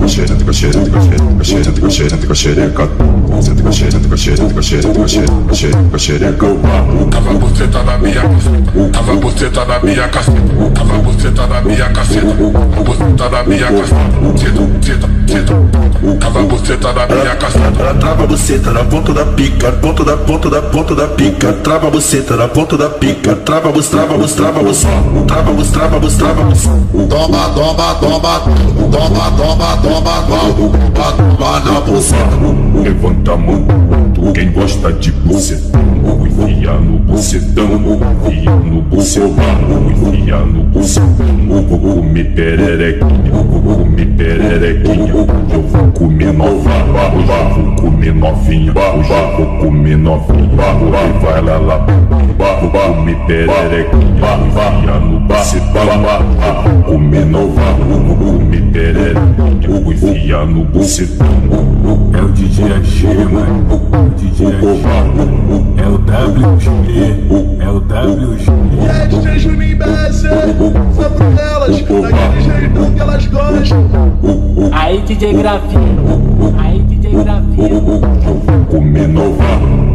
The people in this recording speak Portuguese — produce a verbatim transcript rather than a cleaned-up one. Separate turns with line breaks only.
senta com xereca, senta com xereca, xereca, senta com xereca, xereca, xereca, xereca, xereca.
Tava você tá na minha caceta, tava você tá na minha caceta, tava você tá na minha caceta, você tá na minha caceta, senta, senta, senta, tava você tá na minha caceta.
Ela trava a buceta na ponta da pica, ponta da ponta da ponta da pica, trava a buceta na ponta da pica, trava bus, trava bus, trava bus, trava bus, trava bus, trava bus.
Toma, toma, toma, toma, toma, toma, toma, toma na buceta.
Levanta a mão, quem gosta de bucetão, enfia no bucetão, enfia no bucetão, enfia no bucetão. Vou comer pererequinha, vou comer pererequinha, eu vou comer novinha, hoje eu vou comer novinha, hoje eu vou comer novinha, vai lá lá, vou comer pererequinha, enfia no bucetão, vou comer novinha, vou comer pererequinha, vou enfiar no bucetão.
É o D J G, mano, o D J G, é o W G, é o W G.
E aí, D J Juninho B S, só pra elas, daquele jeitão que elas gostam.
Aí D J Gravinho, aí D J Gravinho.
Comer novinha.